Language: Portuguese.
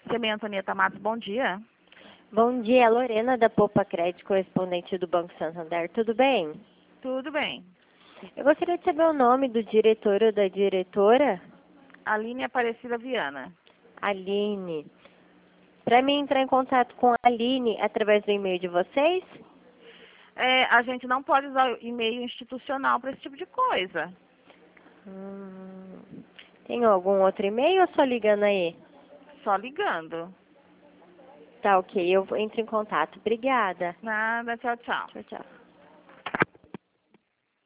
Semia Antonieta Matos, bom dia. Bom dia, Lorena da Poupa Crédito, correspondente do Banco Santander. Tudo bem? Tudo bem. Eu gostaria de saber o nome do diretor ou da diretora. Aline Aparecida Viana. Aline. Para mim entrar em contato com a Aline através do e-mail de vocês? A gente não pode usar e-mail institucional para esse tipo de coisa. Tem algum outro e-mail ou só ligando aí? Só ligando. Tá, ok. Eu entro em contato. Obrigada. Nada, tchau, tchau. Tchau, tchau.